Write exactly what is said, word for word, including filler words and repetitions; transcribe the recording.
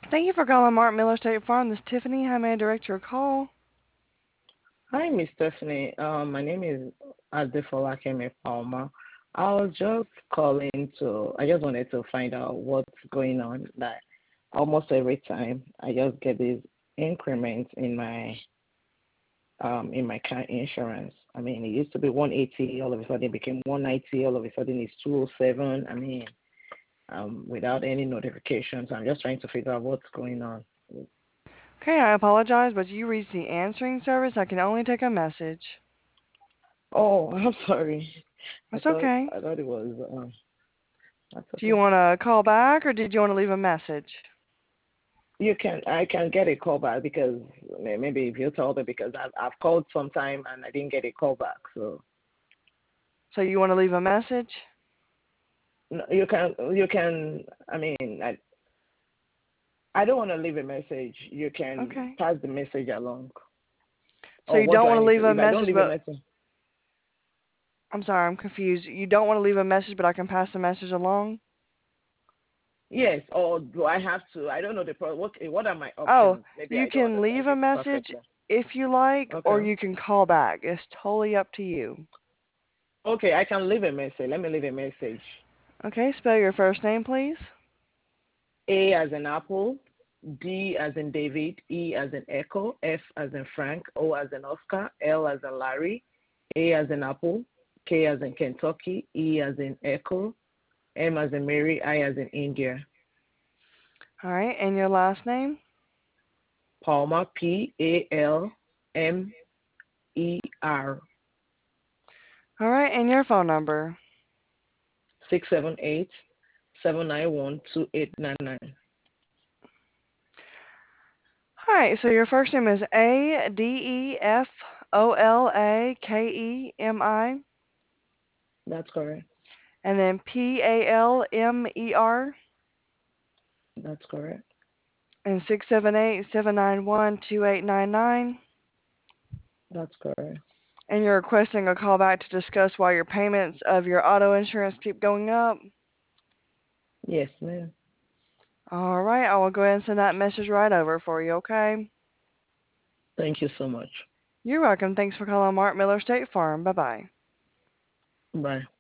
Thank you for calling Mark Miller State Farm. This is Tiffany. How may I direct your call? Hi, Miss Stephanie. Um, my name is Adefola Kemi Palmer. I was just calling to, I just wanted to find out what's going on. That almost every time I just get these increments in my um in my car insurance. I mean, it used to be one eighty, all of a sudden it became one ninety, all of a sudden it's two oh seven. I mean, um, without any notifications. I'm just trying to figure out what's going on. Okay, I apologize, but you reached the answering service. I can only take a message. Oh, I'm sorry. I That's thought okay. I thought it was um. That's Do you okay. want to call back or did you want to leave a message? You can I can get a call back because may- maybe if you told me because I've I've called sometime and I didn't get a call back. So So you want to leave a message? no, you can you can I mean I I don't want to leave a message. You can Okay. pass the message along. So Or you what don't do I want to need leave to? a If I don't message, leave a but message, I'm sorry, I'm confused. You don't want to leave a message, but I can pass the message along? yes. Or do I have to? I don't know the pro. What what are my Oh, options? Maybe you I don't can leave understand a you message perfectly. if you like, or Okay. you can call back. It's totally up to you. Okay, I can leave a message. Let me leave a message. Okay, spell your first name, please. A as in apple, D as in David, E as in echo, F as in Frank, O as in Oscar, L as in Larry, A as in apple, K as in Kentucky, E as in echo, M as in Mary, I as in India. All right, and your last name? Palmer, P A L M E R, All right, and your phone number. six seven eight, seven nine one, two eight nine nine. All right, so your first name is A D E F O L A K E M I, That's correct. and then P A L M E R, That's correct. and six seven eight seven nine one two eight nine nine. That's correct. And you're requesting a call back to discuss why your payments of your auto insurance keep going up. Yes, ma'am. All right, I will go ahead and send that message right over for you, okay? Thank you so much. You're welcome. Thanks for calling Mark Miller State Farm. Bye-bye. Bye.